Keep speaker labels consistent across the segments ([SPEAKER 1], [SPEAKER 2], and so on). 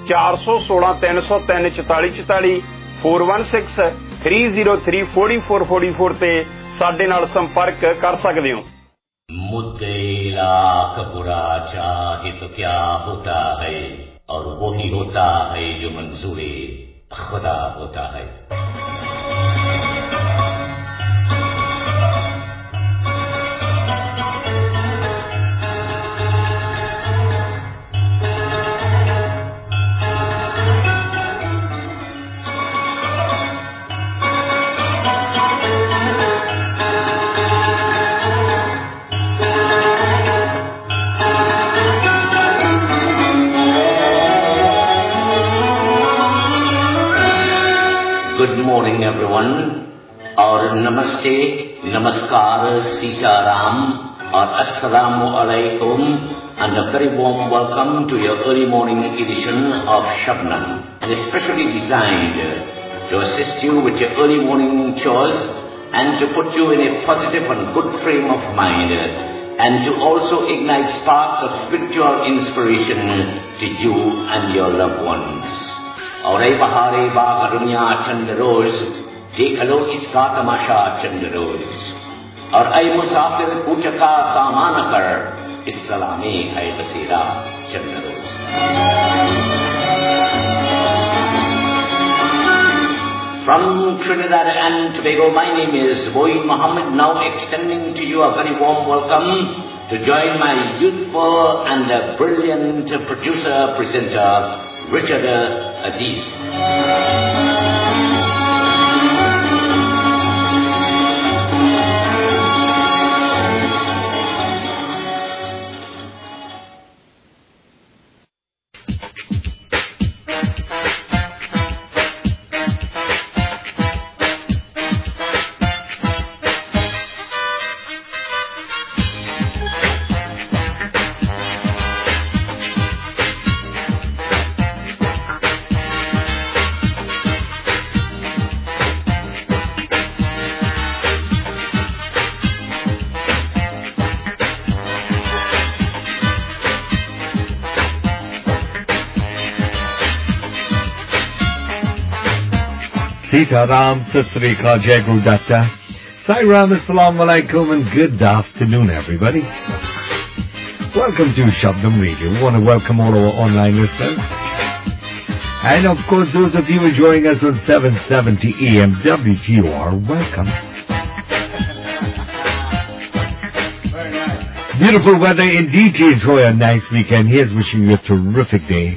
[SPEAKER 1] 416 303 4444 416-303-4444 ਤੇ ਸਾਡੇ ਨਾਲ ਸੰਪਰਕ ਕਰ ਸਕਦੇ ਹੋ।
[SPEAKER 2] मुद्दे लाख बुरा चाहे तो क्या होता है, और वो ही होता है जो मंजूरे खुदा होता है। Good morning everyone, और नमस्ते, नमस्कार, सीताराम और अस्सलाmu alaikum, and a very warm welcome to your early morning edition of Shabnam, and especially designed to assist you with your early morning chores and to put you in a positive and good frame of mind, and to also ignite sparks of spiritual inspiration to you and your loved ones. और ऐ बहारे बाग दुनिया चंद रोज, देख लो इसका तमाशा चंद रोज, और ऐ मुसाफिर पूछ का सामान कर, इस सलामे है बसेरा चंद रोज। From Trinidad and Tobago, my name is Moeen Mohammed, now extending to you a very warm welcome to join my youthful and brilliant producer-presenter, Richard Aziz.
[SPEAKER 3] Sita Ram, Satsrika, Jai Guru Datta, Sai Ram, Assalamu Alaikum, and good afternoon, everybody. Welcome to Shabdam Radio. We want to welcome all our online listeners. And of course, those of you enjoying us on 770 AM WTOR, welcome. Beautiful weather indeed to enjoy a nice weekend. Here's wishing you a terrific day.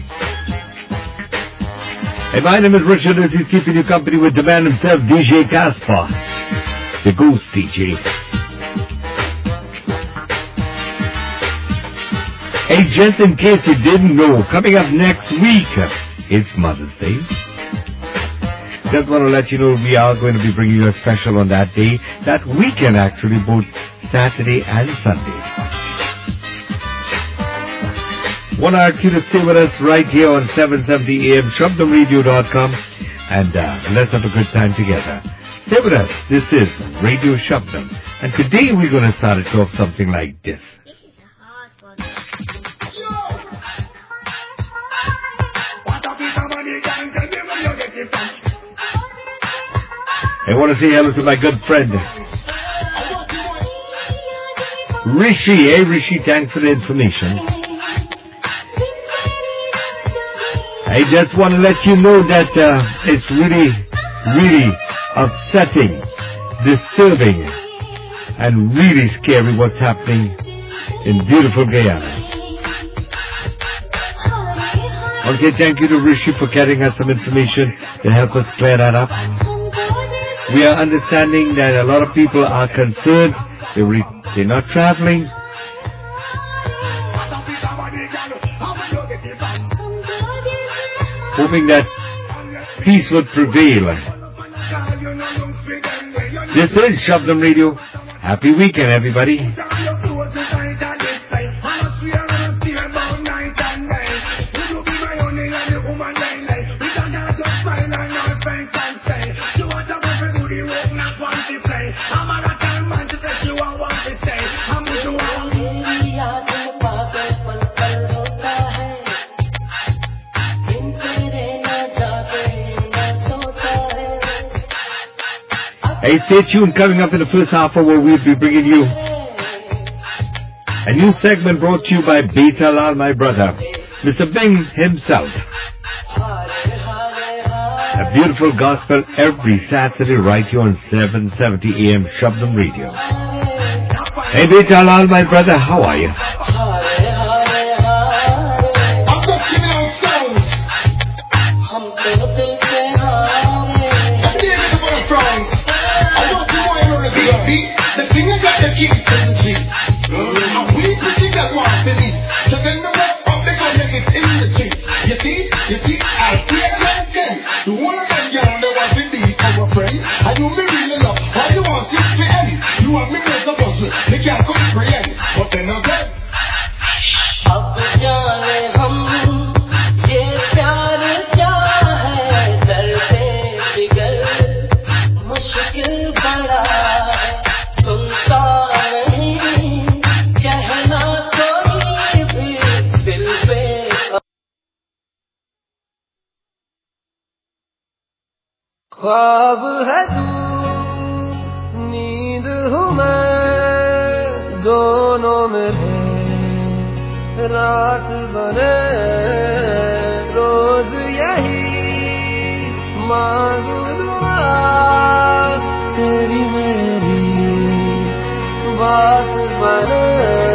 [SPEAKER 3] And my name is Richard, and he's keeping you company with the man himself, DJ Casper, the Ghost DJ. Hey, just in case you didn't know, coming up next week, it's Mother's Day. Just want to let you know we are going to be bringing you a special on that day, that weekend actually, both Saturday and Sunday. Want to ask you to stay with us right here on 770 AM, ShabdamRadio.com, and let's have a good time together. Stay with us. This is Radio Shabdam, and today we're going to start it off something like this.
[SPEAKER 4] This is a hard one.
[SPEAKER 3] I want to say hello to my good friend, Rishi. Hey, Rishi, thanks for the information. I just want to let you know that it's really, really upsetting, disturbing, and really scary what's happening in beautiful Guyana. Okay, thank you to Rishi for carrying us some information to help us clear that up. We are understanding that a lot of people are concerned. They're not traveling. Hoping that peace would prevail. This is Shabdam Radio. Happy weekend, everybody. Hey, stay tuned. Coming up in the first half hour, we'll be bringing you a new segment brought to you by Beta Lal, my brother, Mr. Bing himself. A beautiful gospel every Saturday right here on 770 AM Shabdam Radio. Hey, Beta Lal, my brother, how are you?
[SPEAKER 4] I'm just giving out songs. I'm dealing with the songs. I want to know the beat. The thing I got the key to the beat. And we pretty that one believe. So then the rest of the gun is in the streets. You see, I see it like them. You want to get young, they want to be our friend. And you me really love. Why you want this to end? You want me to the puzzle. They can't comprehend. But then again.
[SPEAKER 5] अब जाने हम ये प्यार क्या है दर्दे बिगल मुश्किल बड़ा है सुनता नहीं कहना कोई भी दिल पे ख्वाब है तू नींद हूँ मैं दोनों में रात बने रोज यही मांगू दुआ तेरी मेरी बात बने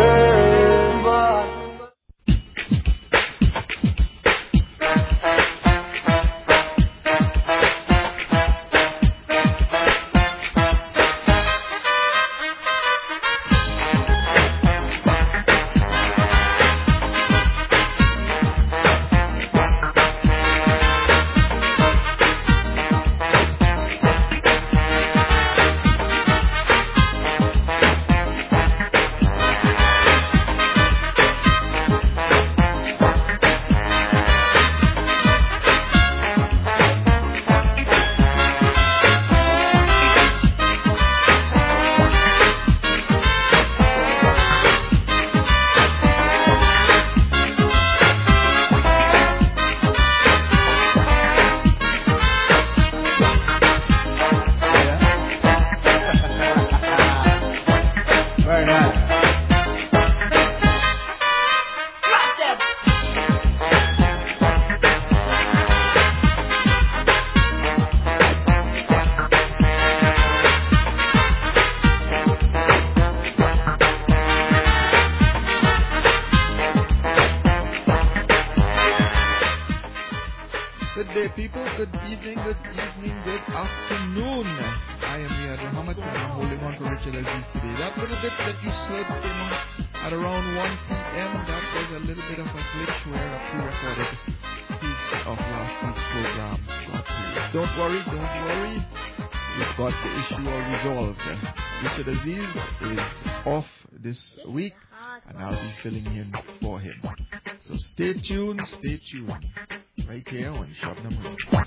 [SPEAKER 6] Richard Aziz is off this week, and I'll be filling in for him. So stay tuned, right here on Shabdam Radio.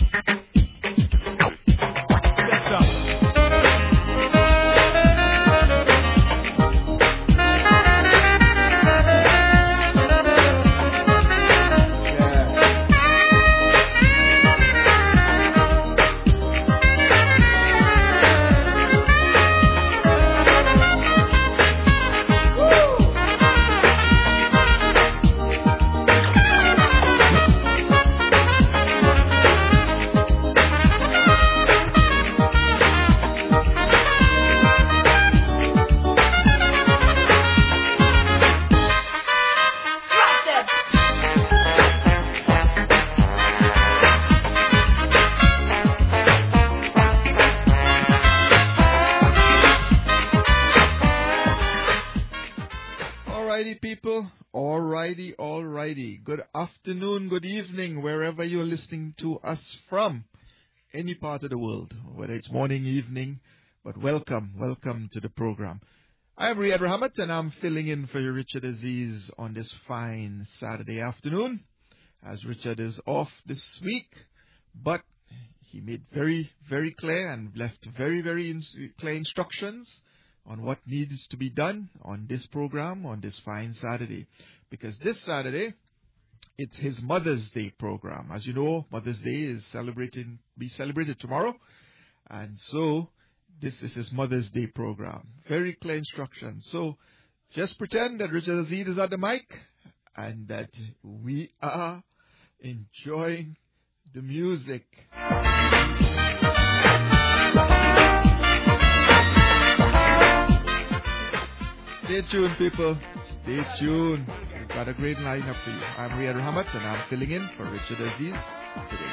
[SPEAKER 6] That's up. Good afternoon, good evening, wherever you're listening to us from, any part of the world, whether it's morning, evening, but welcome to the program. I'm Riyad Rahmat, and I'm filling in for Richard Aziz on this fine Saturday afternoon, as Richard is off this week, but he made very, very clear and left very, very clear instructions on what needs to be done on this program on this fine Saturday, because this Saturday, it's his Mother's Day program. As you know, Mother's Day is celebrated tomorrow. And so this is his Mother's Day program. Very clear instructions. So just pretend that Richard Aziz is at the mic and that we are enjoying the music. Stay tuned, people. Stay tuned. We've got a great lineup for you. I'm Riyad Rahmat and I'm filling in for Richard Aziz today.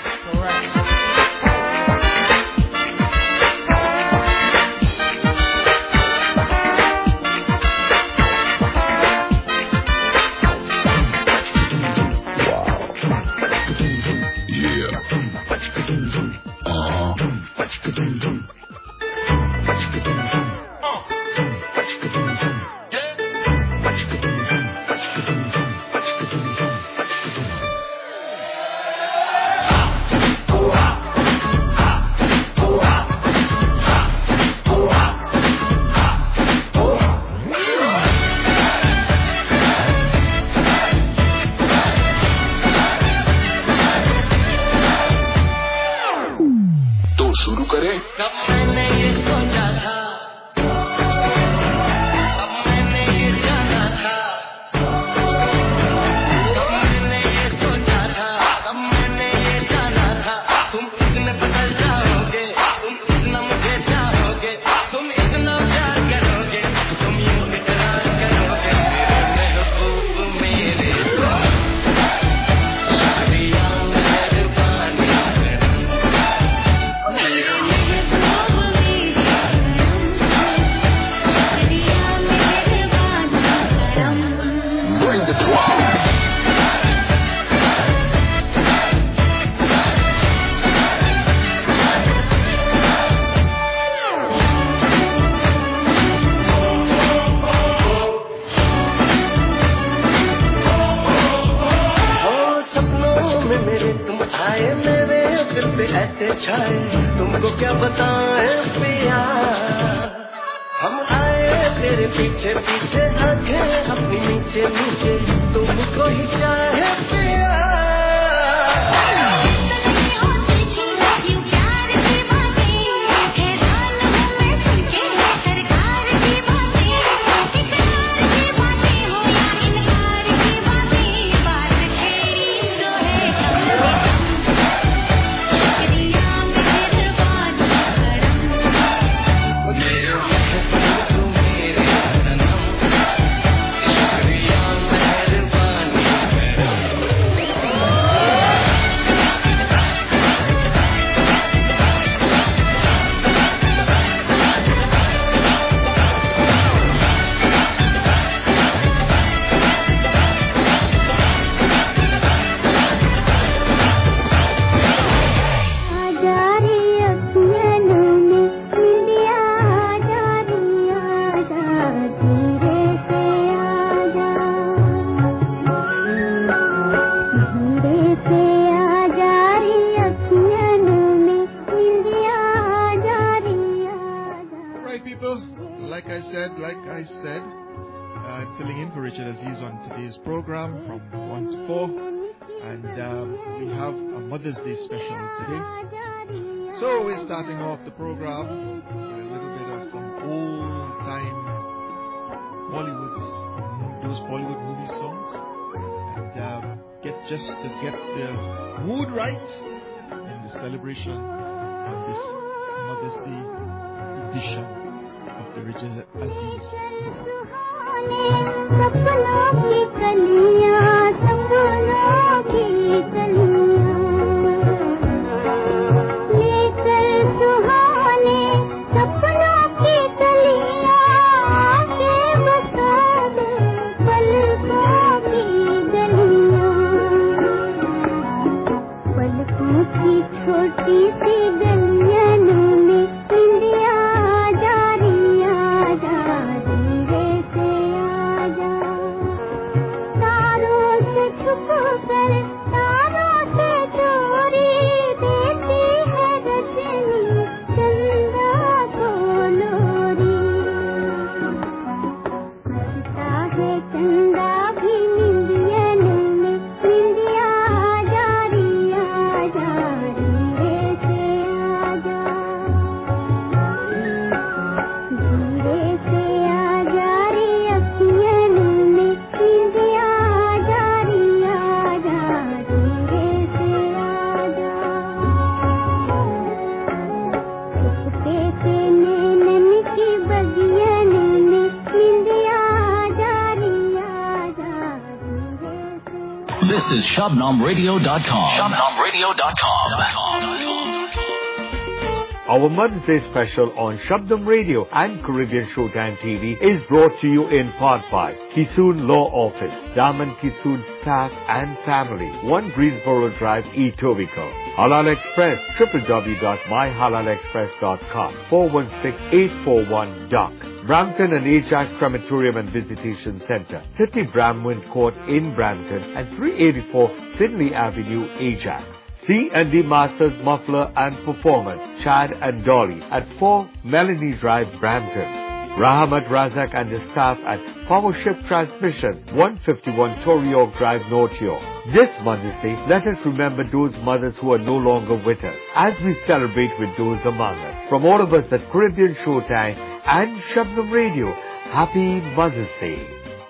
[SPEAKER 7] This is ShabnamRadio.com. ShabnamRadio.com.
[SPEAKER 3] Our Mother's Day special on Shabdam Radio and Caribbean Showtime TV is brought to you in part by Kisoon Law Office, Daman Kisoon staff and family, 1 Greensboro Drive, Etobicoke. Halal Express, www.myhalalexpress.com, 416-841-DUCK. Brampton and Ajax Crematorium and Visitation Center, 30 Bramwyn Court in Brampton and 384 Finley Avenue, Ajax. C&D Masters Muffler and Performance, Chad and Dolly at 4 Melanie Drive, Brampton. Rahamat Razak and the staff at Powership Transmission, 151 Torrey Oak Drive, North York. This Mother's Day, let us remember those mothers who are no longer with us as we celebrate with those among us. From all of us at Caribbean Showtime and Shabnam Radio, Happy Mother's Day.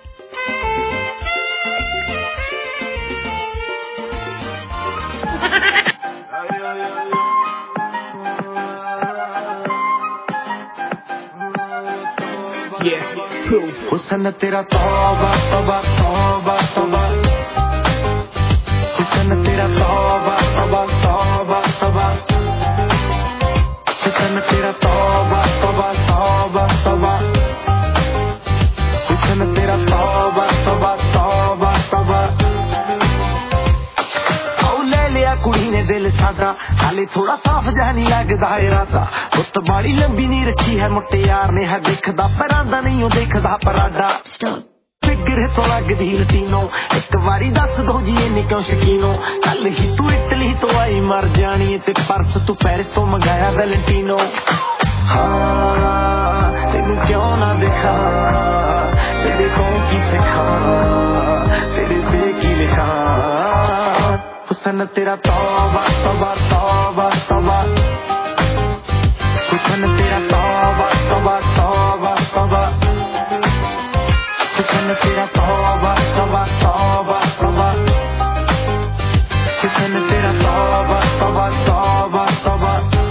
[SPEAKER 8] हुसन तेरा तौबा तौबा तौबा तौबा हुसन तेरा तौबा तौबा तौबा तौबा हुसन तेरा तौबा तौबा तौबा तौबा हुसन तेरा तौबा तौबा तौबा तौबा औ ले लिया कुड़ी ने दिल सादा हाले थोड़ा साफ जहनी लगदा इरादा उत बाड़ी लंबी नहीं रखी है मुट्टे यार ने है देखदा परांदा नहीं हो देखदा पराडा फिगर तो लगदी लटीनो एक बारी दस दो जी इन्नी क्यों शकीनो कल ही तू इटली तो आई मर जानी ते परस तू पेरिस तो मंगाया वैलेंटिनो हाँ तेनू क्यों ना देखा तेरे को की सिखा तेरे पे की लिखा हुसन तेरा तौबा तौबा तौबा तौबा हुसन तेरा तौबा तौबा तौबा तौबा हुसन तेरा तौबा तौबा तौबा तौबा हुसन तेरा तौबा तौबा तौबा तौबा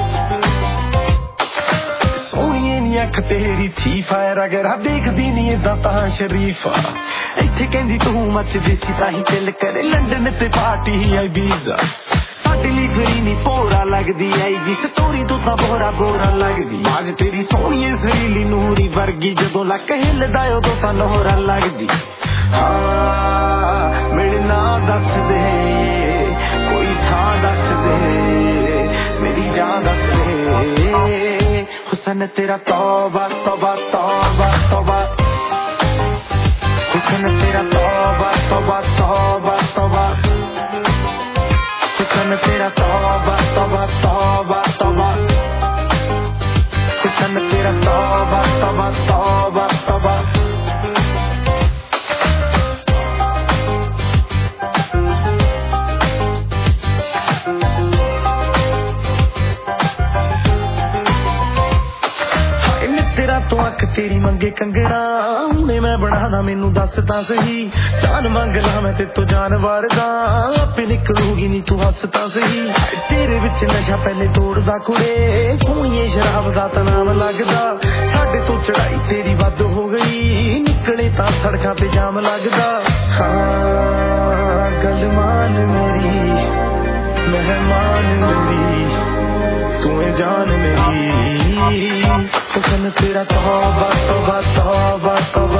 [SPEAKER 8] सोनिए नी अख तेरी थी फायर अगर देखदी नी इदा तां शरीफा इत्थे कहंदी तू मच देसी ताही दिल करे लंडन ते पार्टी आई वीजा साडी ली फेरी नी पोरा लगदी आई जी स्टोरी तू तां बोरा बोरा लगदी आज तेरी सोहणीए सहेली नूरी वर्गी जदों लक हिलदा उदों तां लोहरा लगदी हाँ मेरे नां दस दे कोई थां दस दे मेरी जान दस दे हुसन तेरा तौबा तौबा तौबा तौबा हुसन तेरा तौबा तौबा तौबा तौबा हुसन तेरा तौबा तौबा तौबा तौबा हुसन तेरा तौबा तौबा तौबा तौबा तो अख तेरी मंगे कंगना हुणे मैं बनाना मैनू दस तां सही जान मंग ला मैं ते तो जानवर दा आपे निकलूगी नी तू हस तां सही तेरे विच नशा पहले तोड़दा कुड़े सोहणीए शराब दा तां नाम लगदा साडे तो चढ़ाई तेरी वध हो गई निकले तां सड़कां ते जाम लगदा हाँ गल मान मेरी मेहमान मेरी तू है जान मेरी हुसन तेरा तौबा तौबा तौबा तौबा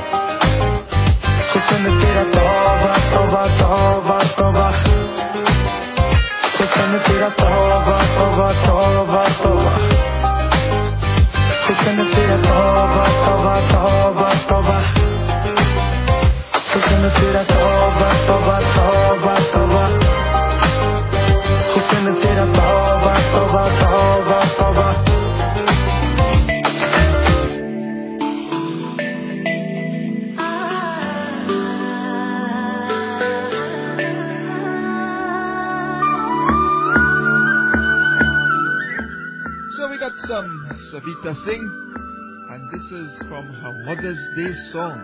[SPEAKER 8] हुसन तेरा तौबा तौबा तौबा तौबा हुसन तेरा तौबा तौबा तौबा तौबा हुसन तेरा तौबा तौबा तौबा तौबा हुसन तेरा तौबा तौबा तौबा तौबा हुसन तेरा तौबा तौबा तौबा तौबा
[SPEAKER 6] Some Savita Singh, and this is from her Mother's Day song.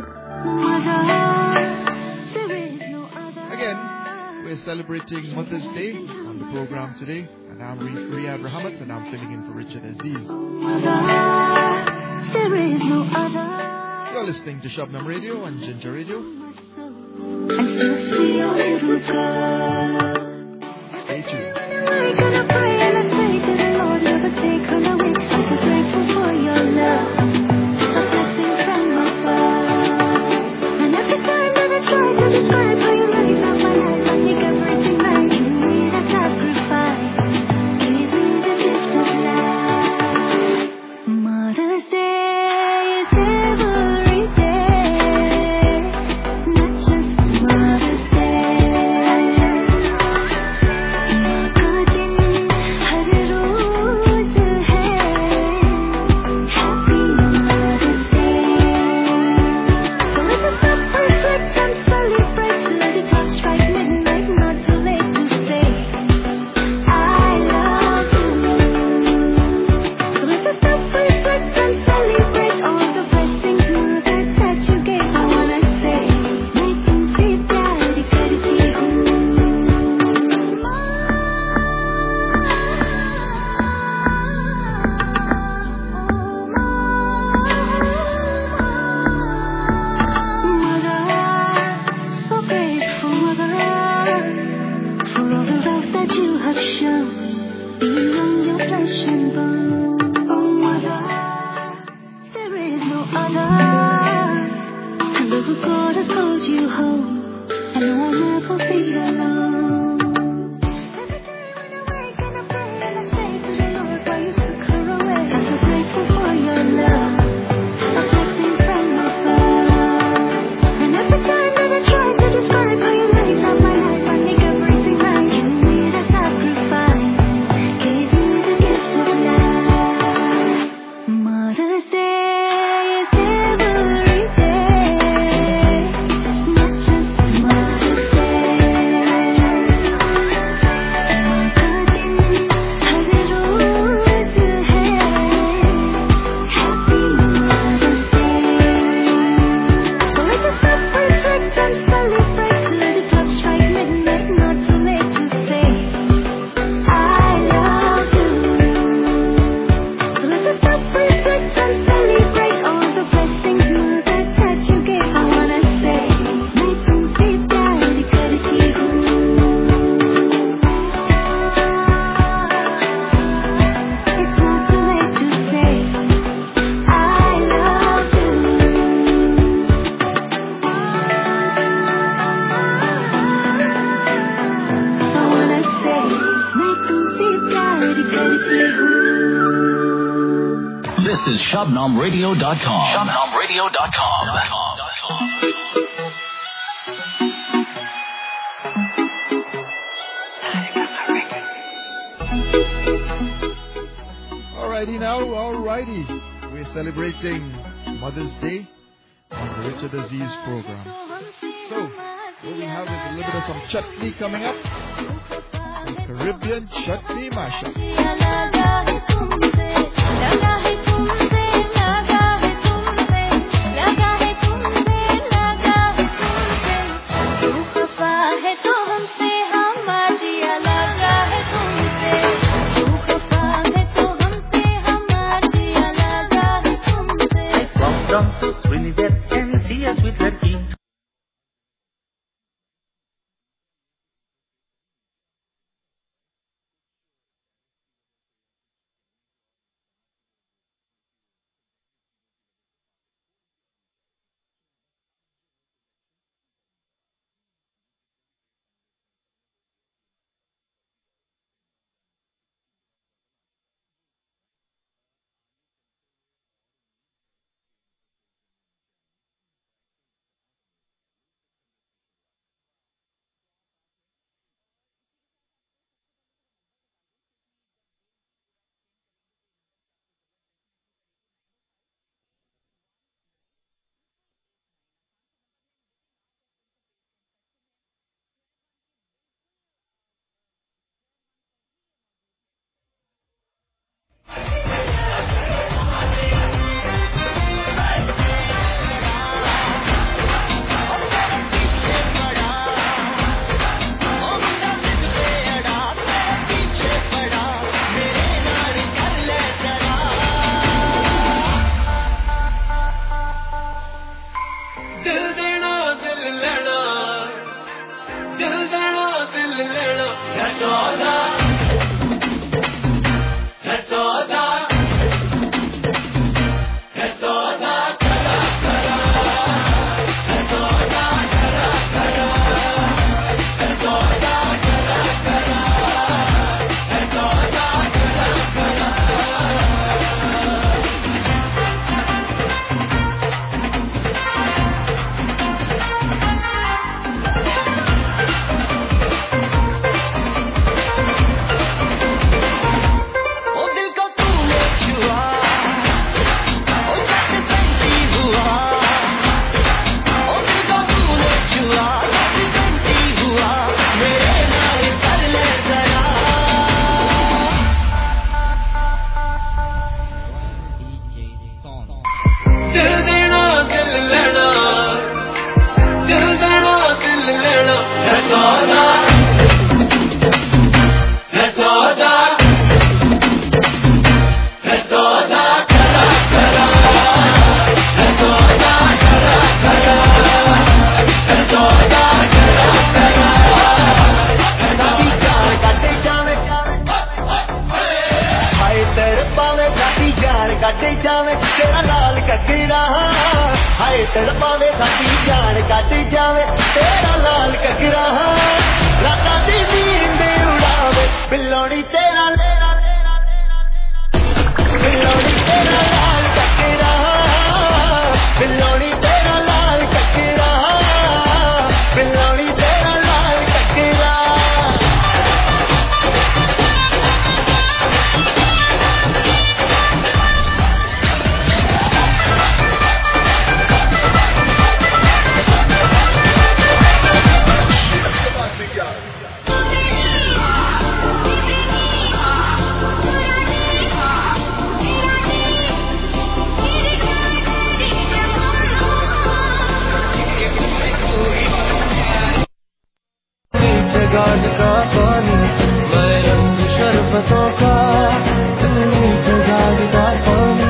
[SPEAKER 6] Again, we're celebrating Mother's Day on the program today, and I'm Riyad Rahmat, and I'm filling in for Richard Aziz. You're listening to Shabnam Radio and Ginger Radio.
[SPEAKER 9] just be your little girl.
[SPEAKER 6] Stay tuned.
[SPEAKER 9] I'm gonna pray and I say to the Lord, never take her away. I'm so grateful for your love, a blessing from above. And every time that I try to describe how you light up my life, I make everything right. You need a sacrifice, give me the gift of life. Mother's Day is every day, not just Mother's Day. माँ का दिन हर रोज है, Happy Mother's Day. So let's just stop, reflect and celebrate. Let the clock strike midnight, not too late to say I love you. So let's just stop, reflect and celebrate all the blessings, Mother, that you gave. I wanna say, मैं तुमसे प्यार करती हूँ, Mother. So grateful, Mother, for all the love that you have shown, beyond your flesh and bone. Oh, Mother, there is no other. The love of God has called you home, and no one ever be alone. Every day when I wake and I pray and I say to the Lord, why you took her away. I'm so grateful for your love, a blessing from above. And every time that I try to describe how you light up my life, I make everything right. You need a sacrifice, gave me the gift of life. Mother's Day is every day, not just Mother's Day. माँ का दिन हर रोज है, Happy Mother's Day. So let's just stop, reflect and celebrate. Let the clock strike midnight, not too late to say I love you. So let's just stop, reflect and celebrate all the blessings, Mother, that you gave. I wanna say, मैं तुमसे प्यार करती हूँ. It's not too late to say I love you. I wanna say, मैं तुमसे प्यार करती हूँ.
[SPEAKER 7] This is ShabnamRadio.com. ShabnamRadio.com.
[SPEAKER 6] Alrighty now, alrighty. We're celebrating Mother's Day on the Richard Aziz program. So, what we have is a little bit of some chutney coming up. Some Caribbean chutney mashup.
[SPEAKER 9] लगा है तुमसे, लगा है तुमसे, लगा है तुमसे, लगा है तुमसे, लगा है तुमसे. तू खफा है तो हमसे, हम आजिया लगा है तुमसे. तू खफा है तो हमसे, हम आजिया लगा है तुमसे.
[SPEAKER 8] From down to Trinidad and see us with her teeth. तड़पावे साडी जान कट जावे तेरा लाल ककरा राता दी नींद उड़ावे बिल्लोड़ी तेरा बिल्लोड़ी तेरा लाल ककरा बिल्लोड़ी तेरा लाल ककरा बिल्लोड़ी तेरा लाल ककरा
[SPEAKER 5] गाज का पानी मैं रंग शरबतों का मीठ गाज का पानी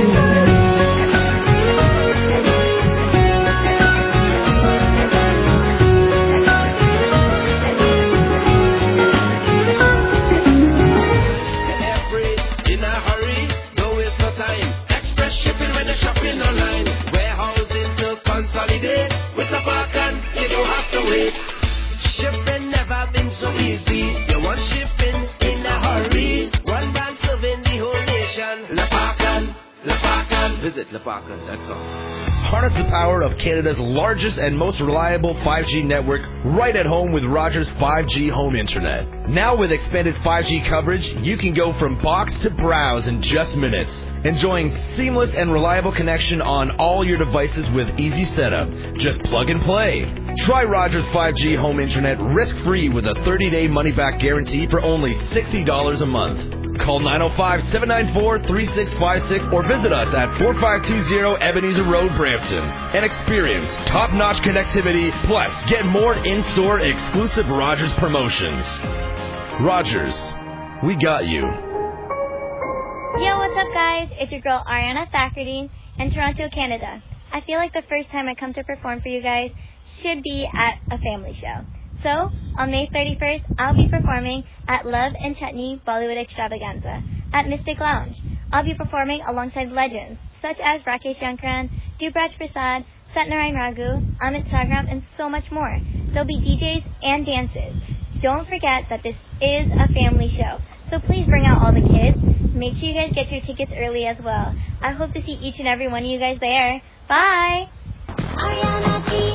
[SPEAKER 10] in a hurry, no waste no time. Express shipping when you're shopping online. Warehousing to consolidate with the back and you don't have to wait. Shipping never been so easy. You want shipping in a hurry. One brand serving the whole nation. Lepakan, visit lepakan.com.
[SPEAKER 11] Harness the power of Canada's largest and most reliable 5G network right at home with Rogers 5G Home Internet. Now with expanded 5G coverage, you can go from box to browse in just minutes, enjoying seamless and reliable connection on all your devices with easy setup. Just plug and play. Try Rogers 5G Home Internet risk-free with a 30-day money-back guarantee for only $60 a month. Call 905-794-3656 or visit us at 4520 Ebenezer Road, Brampton, and experience top-notch connectivity, plus get more in-store exclusive Rogers promotions. Rogers, we got you.
[SPEAKER 12] Yo, what's up guys? It's your girl Ariana Thackerty in Toronto, Canada. I feel like the first time I come to perform for you guys should be at a family show. So, on May 31st, I'll be performing at Love and Chutney Bollywood Extravaganza at Mystic Lounge. I'll be performing alongside legends such as Rakesh Shankran, Dubraj Prasad, Satnarayan Raghu, Amit Sagram, and so much more. There'll be DJs and dances. Don't forget that this is a family show, so please bring out all the kids. Make sure you guys get your tickets early as well. I hope to see each and every one of you guys there. Bye! Ariana T.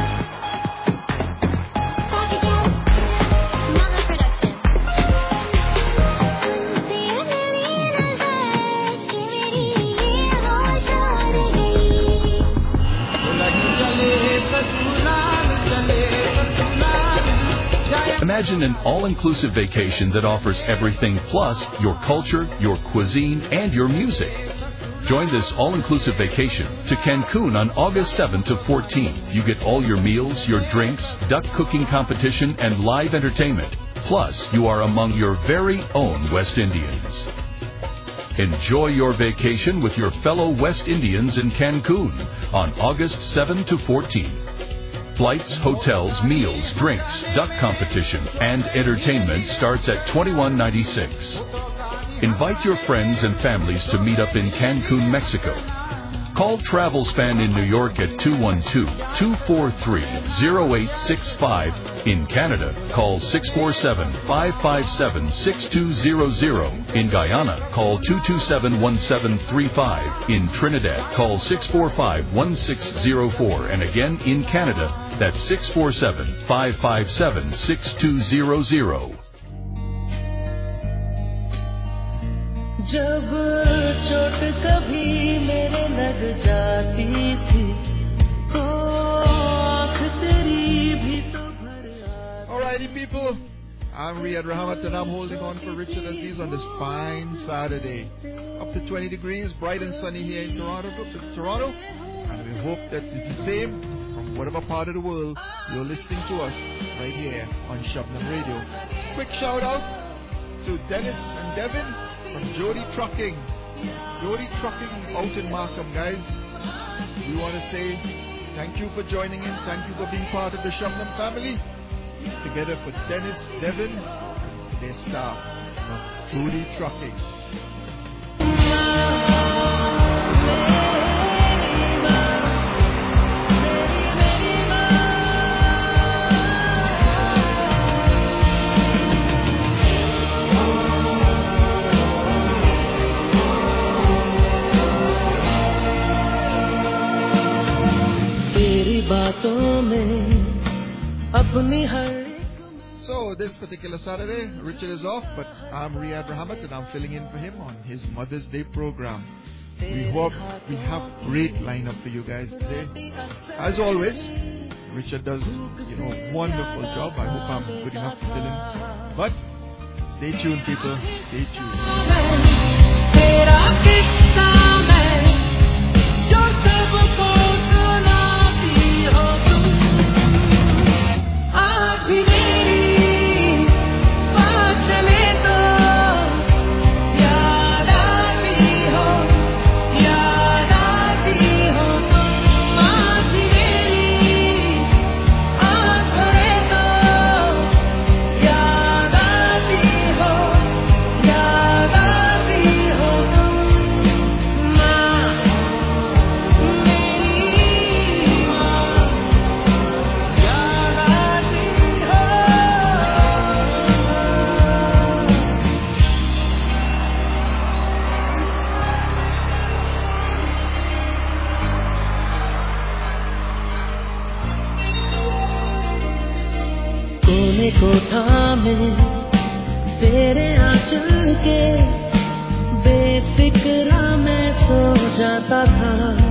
[SPEAKER 13] Imagine an all-inclusive vacation that offers everything plus your culture, your cuisine, and your music. Join this all-inclusive vacation to Cancun on August 7th to 14th. You get all your meals, your drinks, duck cooking competition, and live entertainment. Plus, you are among your very own West Indians. Enjoy your vacation with your fellow West Indians in Cancun on August 7 to 14. Flights, hotels, meals, drinks, duck competition, and entertainment starts at $21.96. Invite your friends and families to meet up in Cancun, Mexico. Call TravelSpan in New York at 212-243-0865. In Canada, call 647-557-6200. In Guyana, call 227-1735. In Trinidad, call 645-1604. And again, in Canada, that's 647-557-6200.
[SPEAKER 5] जब चोट कभी मेरे लग जाती थी तो आँख तेरी भी तो भर आती.
[SPEAKER 6] Alrighty people, I'm Riyad Rahmat and I'm holding on for Richard Aziz on this fine Saturday. Up to 20 degrees, bright and sunny here in Toronto, and we hope that it's the same from whatever part of the world you're listening to us right here on Shabnam Radio. Quick shout out to Dennis and Devin from Jody Trucking. Jody Trucking out in Markham, guys. We want to say thank you for joining in. Thank you for being part of the Shabnam family. Together for Dennis, Devin, and their staff of Jody Trucking. So this particular Saturday, Richard is off, but I'm Riyad Rahmat and I'm filling in for him on his Mother's Day program. We hope we have a great lineup for you guys today. As always, Richard does, wonderful job. I hope I'm good enough to fill in. But stay tuned, people. Stay tuned.
[SPEAKER 5] को थामे तेरे आंचल के बेफिक्रा मैं सो जाता था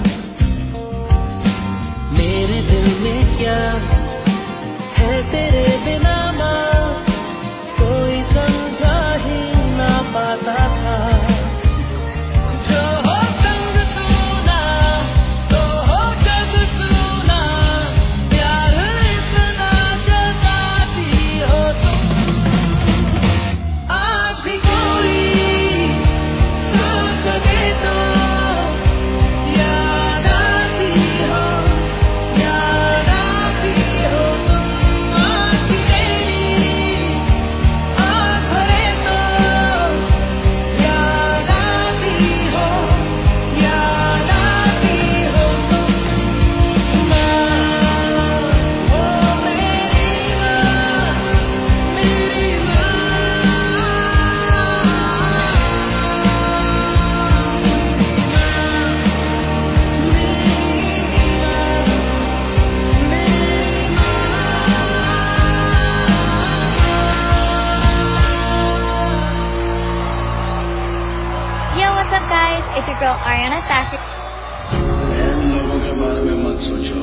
[SPEAKER 5] मेरे दिल में क्या है तेरे बिना माँ कोई समझा ही ना पाता था जो हो संग सुना तो हो जग सुना प्यार इतना जताती हो तुम आज भी कोई सोच सके तो याद आती हो तुम आज भी तेरी आँख भरे तो याद आती हो तुम माँ ओ मेरी
[SPEAKER 12] Yo, what's up, guys? It's your girl Ariana Thacker.
[SPEAKER 14] लोगों के बारे में मत सोचो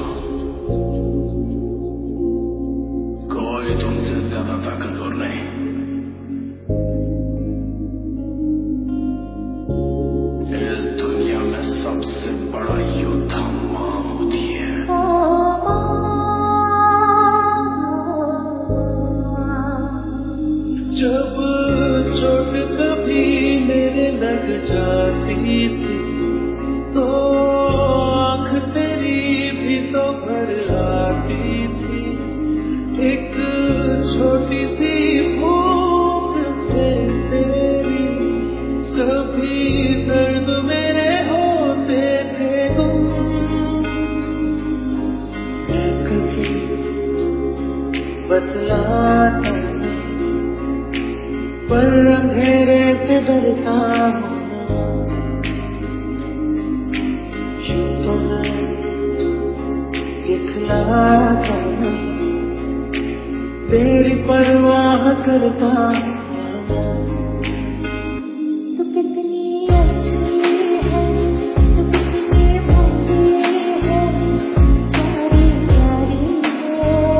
[SPEAKER 14] कोई तुमसे ज्यादा ताकतवर नहीं इस दुनिया में सबसे बड़ा योद्धा माँ होती है
[SPEAKER 5] जब चोट कभी मेरे लग जाती थी तो आँख तेरी भी तो भर आती थी एक छोटी सी भूख से तेरी सभी दर्द मेरे होते थे गुम कभी बतलाता पर अंधेरे से डरता हूँ यूं तो मैं दिखलाता हूँ तेरी परवाह करता हूँ
[SPEAKER 9] तू कितनी अच्छी है तू कितनी भोली है प्यारी प्यारी है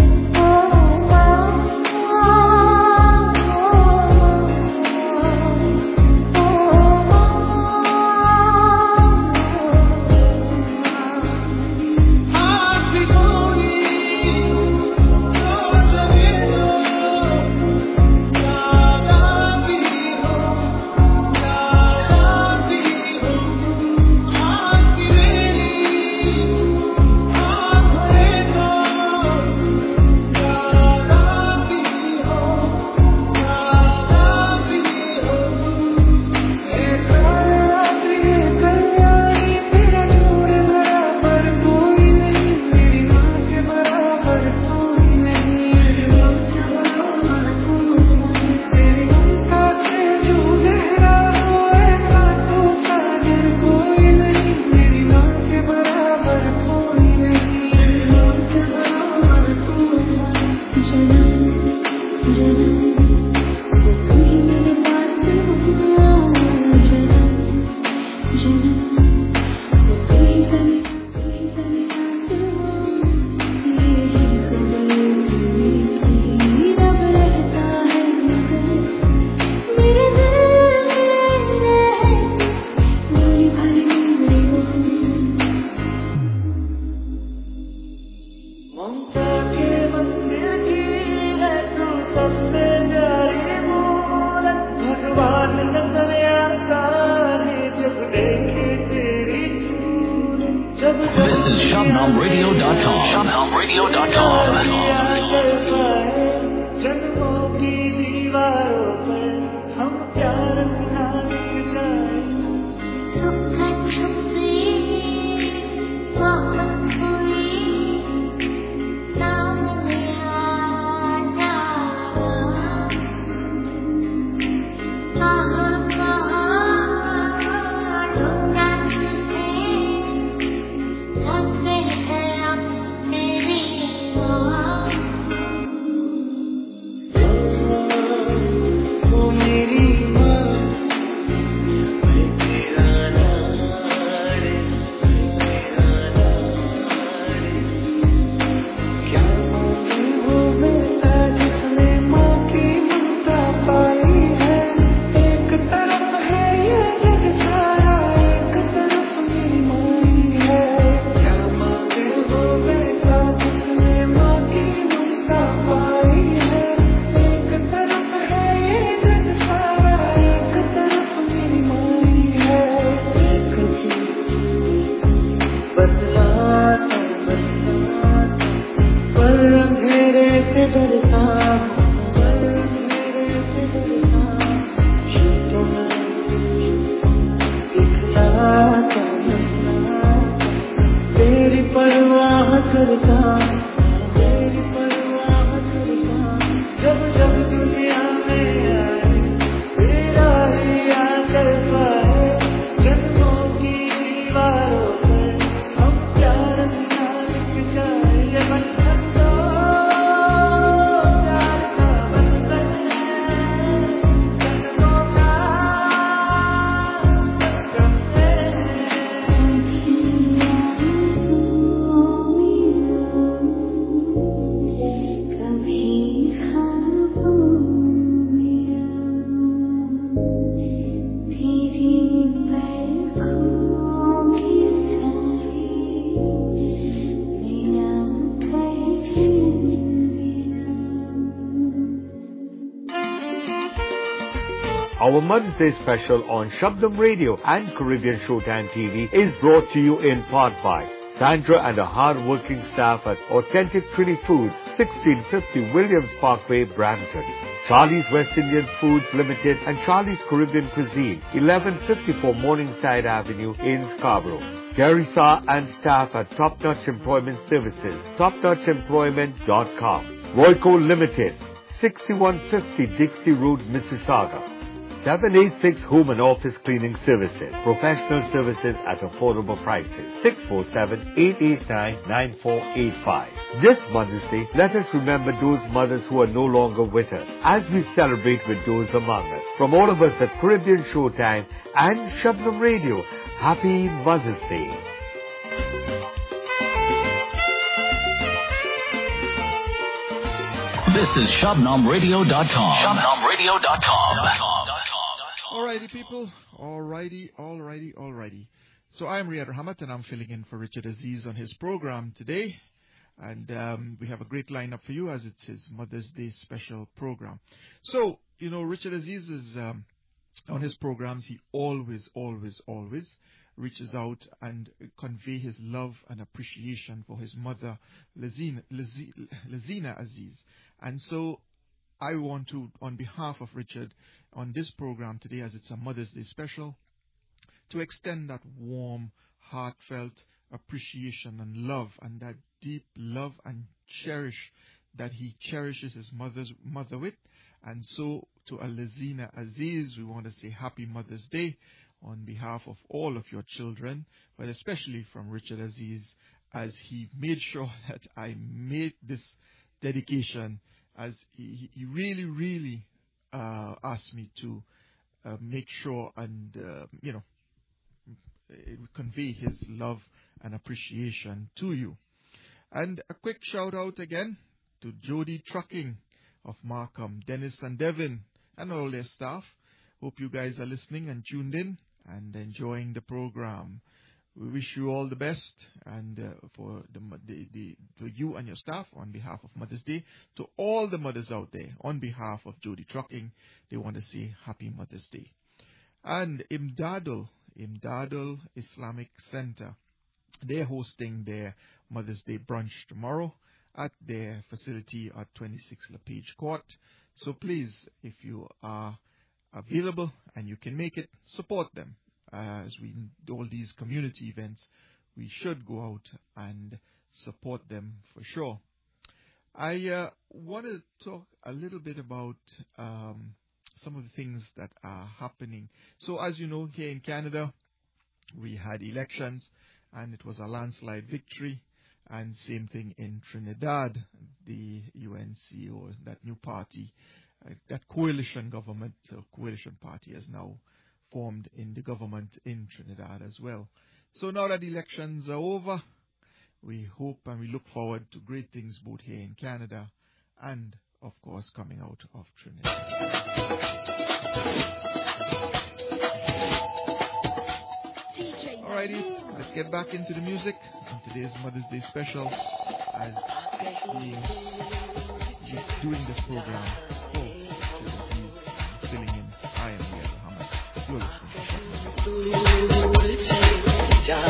[SPEAKER 5] आज भी कोई सोच सके तो
[SPEAKER 7] is ShabnamRadio.com. ShabnamRadio.com.
[SPEAKER 5] जन्मों की दीवारों पर हम प्यार बिना लिख जाए छुपी मोहब्बत हुई सामने आना कहाँ कहाँ ढूंढा तुझे सबसे है अब मेरी तेरी परवाह करता जब जब दुनिया में आए तेरा ही आंचल पाए जन्मों की दीवारों पर हम प्यार बिना लिख जाए ये बंधन तो प्यार का बंधन है जन्मों का
[SPEAKER 3] Our Mother's Day special on Shabdam Radio and Caribbean Showtime TV is brought to you in part by Sandra and her hard-working staff at Authentic Trini Foods, 1650 Williams Parkway, Brampton. Charlie's West Indian Foods Limited and Charlie's Caribbean Cuisine, 1154 Morningside Avenue in Scarborough. Gary Saar and staff at Top Notch Employment Services, topnotchemployment.com. Royco Limited, 6150 Dixie Road, Mississauga. 786 Home and Office Cleaning Services. Professional services at affordable prices. 647-889-9485. This Mother's Day, let us remember those mothers who are no longer with us as we celebrate with those among us. From all of us at Caribbean Showtime and Shabnam Radio, Happy Mother's Day.
[SPEAKER 7] This is ShabnamRadio.com. ShabnamRadio.com.
[SPEAKER 6] Alrighty, people. Alrighty. So I'm Riyad Rahmat, and I'm filling in for Richard Aziz on his program today. And we have a great lineup for you as it's his Mother's Day special program. So, you know, Richard Aziz is on his programs. He always reaches out and convey his love and appreciation for his mother, Lazina Aziz. And so I want to, on behalf of Richard, on this program today, as it's a Mother's Day special, to extend that warm, heartfelt appreciation and love, and that deep love and cherish that he cherishes his mother with. And so to Lazina Aziz, we want to say Happy Mother's Day on behalf of all of your children, but especially from Richard Aziz, as he made sure that I made this dedication, as he really asked me to make sure and convey his love and appreciation to you. And a quick shout out again to Jody Trucking of Markham, Dennis and Devin and all their staff. Hope you guys are listening and tuned in and enjoying the program. We wish you all the best, and for you and your staff, on behalf of Mother's Day, to all the mothers out there, on behalf of Jody Trucking, they want to say Happy Mother's Day. And Imdadul Islamic Center They're hosting their Mother's Day brunch tomorrow at their facility at 26 LePage Court. So please, if you are available and you can make it, support them. As we do all these community events, we should go out and support them for sure. I want to talk a little bit about some of the things that are happening. So as you know, here in Canada, we had elections and it was a landslide victory. And same thing in Trinidad, the UNC, or that new party, that coalition government, coalition party has now formed in the government in Trinidad as well. So now that elections are over, we hope and we look forward to great things both here in Canada and, of course, coming out of Trinidad. Alrighty, let's get back into the music on today's Mother's Day special as we are doing this program for charities filling in. I am Riyad Ahmed. You're listening to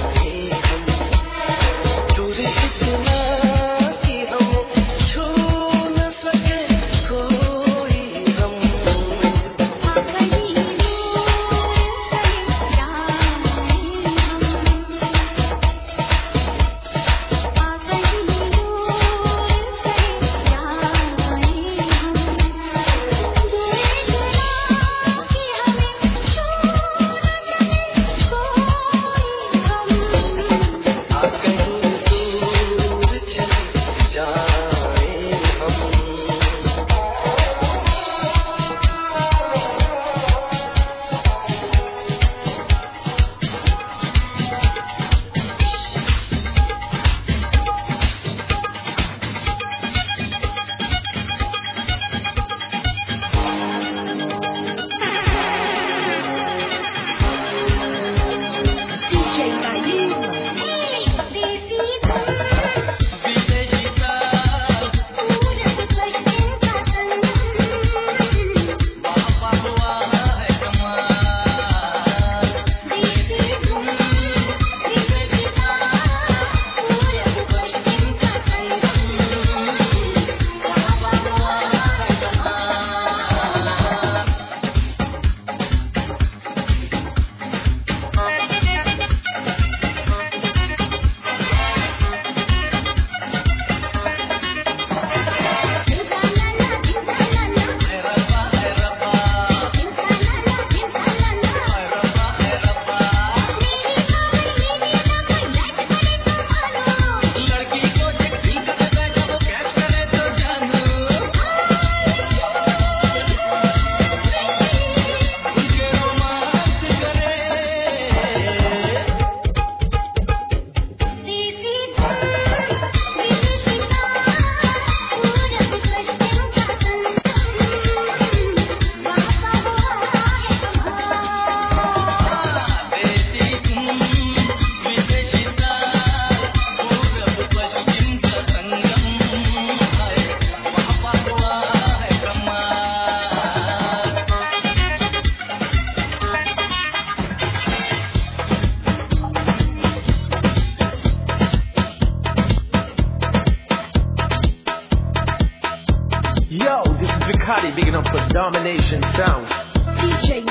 [SPEAKER 15] Domination Sounds.
[SPEAKER 5] DJ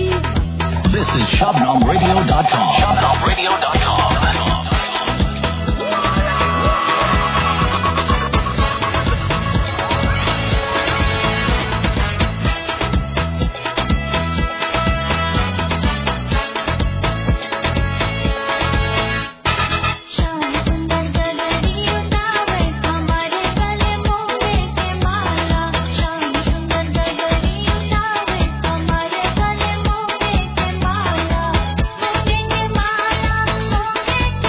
[SPEAKER 5] Naive.
[SPEAKER 7] This is ShabnamRadio.com. ShabnamRadio.com.
[SPEAKER 9] Thank you.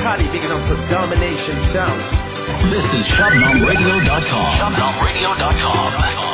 [SPEAKER 15] Cali, big enough for Domination Sounds.
[SPEAKER 7] This is ShabnamRadio.com. ShabnamRadio.com.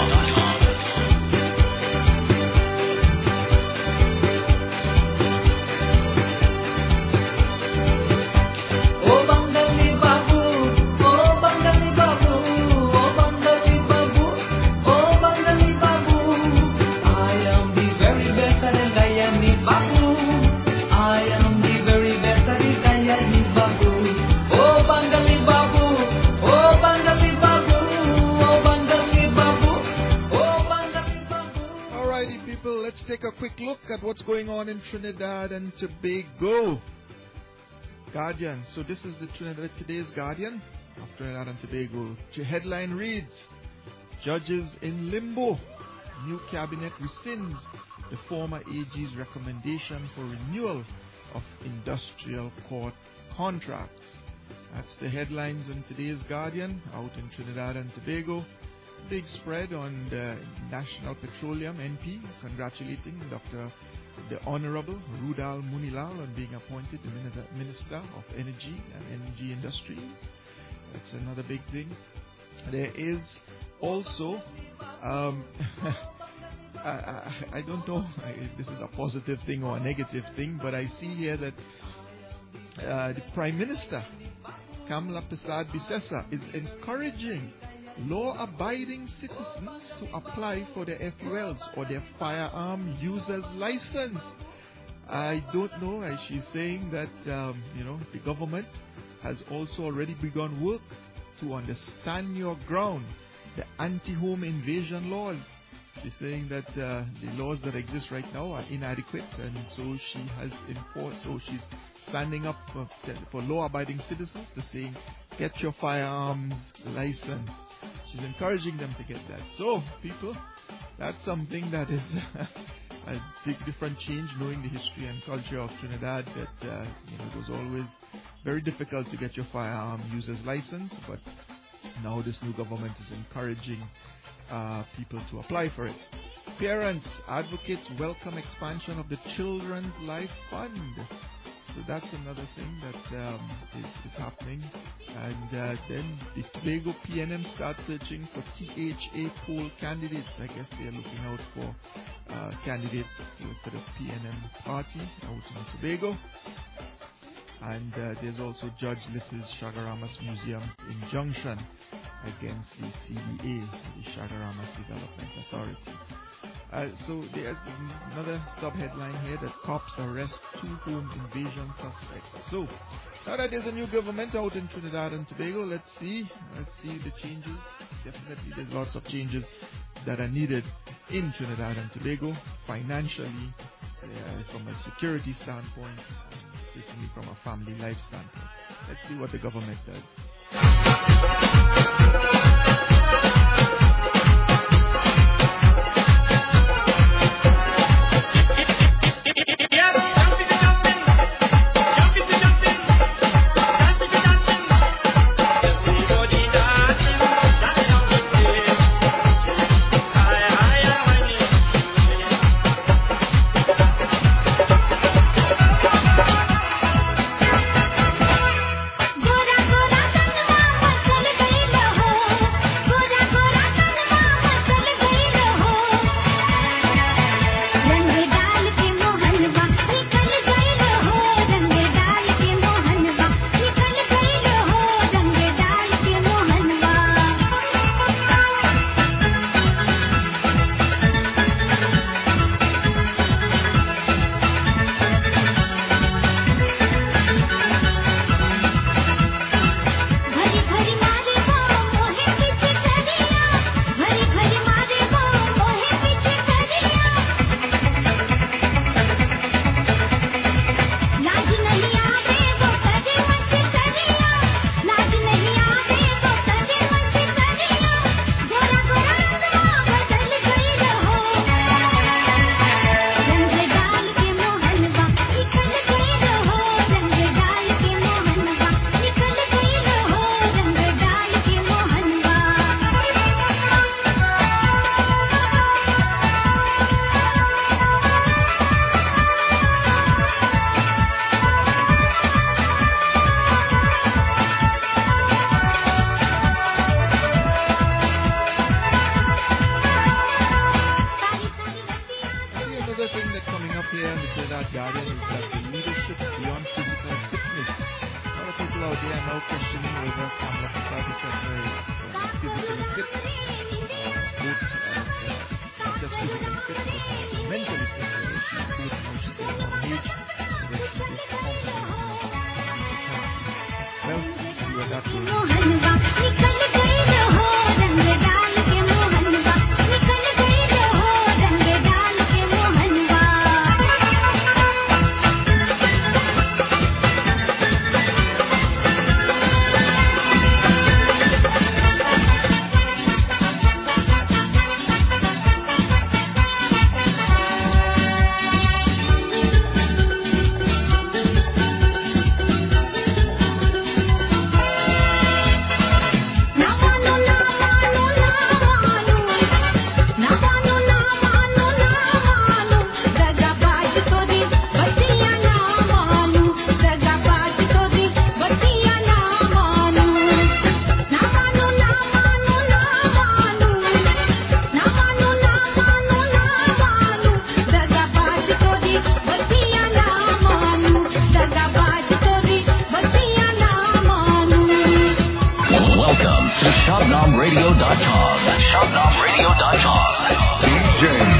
[SPEAKER 6] Take a quick look at what's going on in Trinidad and Tobago. Guardian. So this is the today's Guardian of Trinidad and Tobago. The headline reads, Judges in limbo. New cabinet rescinds the former AG's recommendation for renewal of industrial court contracts. That's the headlines in today's Guardian out in Trinidad and Tobago. Big spread on the National Petroleum NP congratulating the Honorable Rudal Munilal on being appointed the Minister of Energy and Energy Industries. That's another big thing. There is also, I don't know if this is a positive thing or a negative thing, but I see here that the Prime Minister, Kamla Persad Bissessa, is encouraging law-abiding citizens to apply for their FULs or their firearm user's license. I don't know. She's saying that the government has also already begun work to understand your ground, the anti-home invasion laws. She's saying that the laws that exist right now are inadequate, and so she has enforced. So she's standing up for law-abiding citizens to saying, get your firearms license. She's encouraging them to get that. So, people, that's something that is a big different change, knowing the history and culture of Trinidad, that it was always very difficult to get your firearm user's license, but now this new government is encouraging people to apply for it. Parents, advocates welcome expansion of the Children's Life Fund. So that's another thing that is happening. And then the Tobago PNM starts searching for THA poll candidates. I guess they are looking out for candidates for the PNM party out in Tobago. And there's also Judge Little's Shagaramas Museum's injunction against the CDA, the Shagaramas Development Authority. So there's another sub-headline here that cops arrest 2 home invasion suspects. So now that there's a new government out in Trinidad and Tobago, let's see the changes. Definitely there's lots of changes that are needed in Trinidad and Tobago, financially, from a security standpoint, and certainly from a family life standpoint. Let's see what the government does.
[SPEAKER 9] Gora Gora तनवा muscle गई हो
[SPEAKER 6] out there now questioning whether Kamla Prasad is physically fit, not just physically fit, but mentally fit. Whether she's good, she's getting on age, whether she feels confident enough. Well, let's see where that goes.
[SPEAKER 7] ShopNomRadio.com. ShopNomRadio.com.
[SPEAKER 3] DJ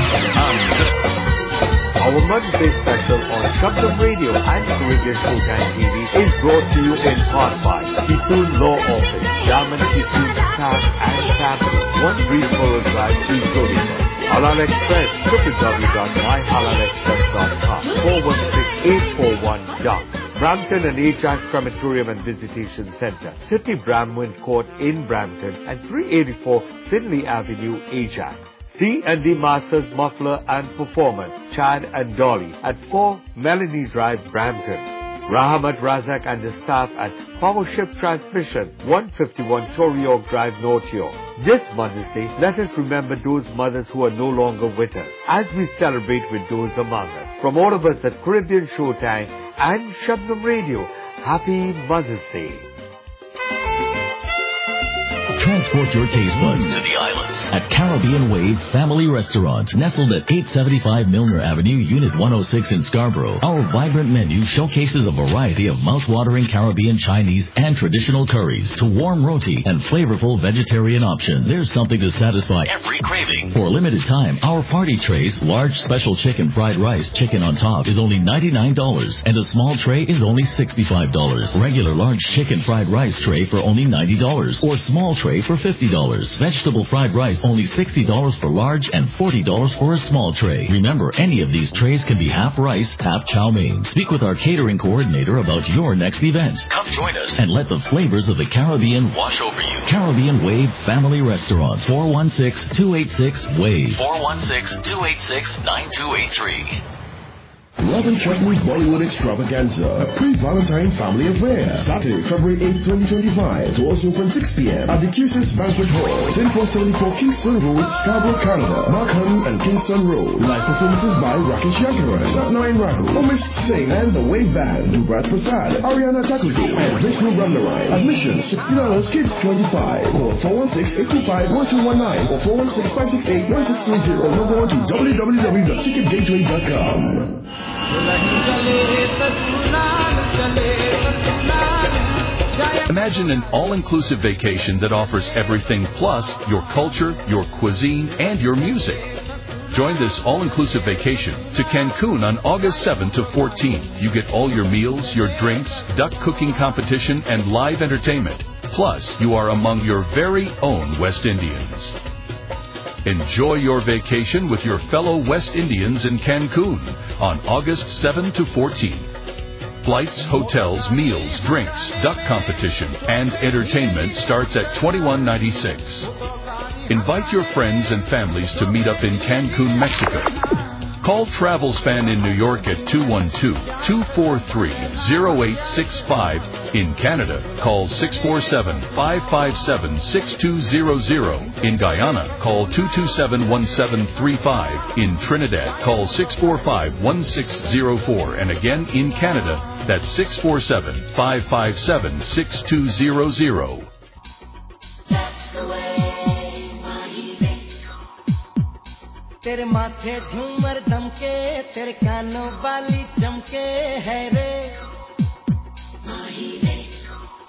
[SPEAKER 3] Our Mother's Day special on Shabdam Radio and Caribbean Showtime TV is brought to you in part by Kisoon Law Office, Yaman Kisoon Staff and Capital, 1 Greenboro Drive, East Joliet. Halal Express, www.myhalalexpress.com, 416-841-DUCK. Brampton and Ajax Crematorium and Visitation Center, 30 Bramwyn Court in Brampton and 384 Finley Avenue, Ajax. C&D Masters Muffler and Performance, Chad and Dolly at 4 Melanie Drive, Brampton. Rahamat Razak and the staff at Powership Transmission, 151 Torrey York Drive, North York. This Mother's Day, let us remember those mothers who are no longer with us as we celebrate with those among us. From all of us at Caribbean Showtime and Shabnam Radio, Happy Mother's Day.
[SPEAKER 7] Transport your taste buds to the islands at Caribbean Wave Family Restaurant, nestled at 875 Milner Avenue, Unit 106 in Scarborough. Our vibrant menu showcases a variety of mouth-watering Caribbean Chinese and traditional curries to warm roti and flavorful vegetarian options. There's something to satisfy every craving. For a limited time, our party trays, large special chicken fried rice, chicken on top, is only $99, and a small tray is only $65. Regular large chicken fried rice tray for only $90, or small tray for $50. Vegetable fried rice only $60 for large and $40 for a small tray. Remember, any of these trays can be half rice, half chow mein. Speak with our catering coordinator about your next event. Come join us and let the flavors of the Caribbean wash over you. Caribbean Wave Family Restaurant, 416-286-WAVE. 416-286-9283.
[SPEAKER 16] Love and Chutney's Bollywood Extravaganza, a pre-Valentine family affair. Saturday, February 8, 2025. Doors open 6 p.m. at the QSS Banquet Hall, 2474 Kingston Road, Scarborough, Canada. Mark Honey and Kingston Road. Live performances by Rakesh Yankaran, Satnarayan Raghu, Umesh Singh and the Wave Band, Dubrat Prasad, Ariana Takuti, and Vishnu Ramnarai. Admission $60, kids $25. Call 416-825-1219 or 416-568-1630 or log on to www.ticketgateway.com.
[SPEAKER 13] Imagine an all-inclusive vacation that offers everything plus your culture, your cuisine, and your music. Join this all-inclusive vacation to Cancun on August 7 to 14. You get all your meals, your drinks, duck cooking competition, and live entertainment. Plus, you are among your very own West Indians. Enjoy your vacation with your fellow West Indians in Cancun on August 7 to 14. Flights, hotels, meals, drinks, duck competition, and entertainment starts at $21.96. Invite your friends and families to meet up in Cancun, Mexico. Call TravelSpan in New York at 212-243-0865. In Canada, call 647-557-6200. In Guyana, call 227-1735. In Trinidad, call 645-1604. And again, in Canada, that's 647-557-6200.
[SPEAKER 5] तेरे माथे झूमर दमके तेरे कानों वाली चमके है रे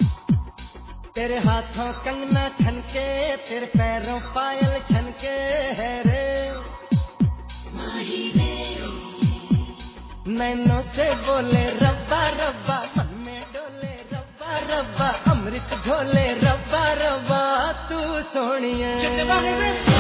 [SPEAKER 5] तेरे हाथों कंगना छनके तेरे पैरों पायल छनके है रे नैनों से बोले रब्बा रब्बा मन में डोले रब्बा रब्बा अमृत घोले रब्बा रब्बा तू सोनिया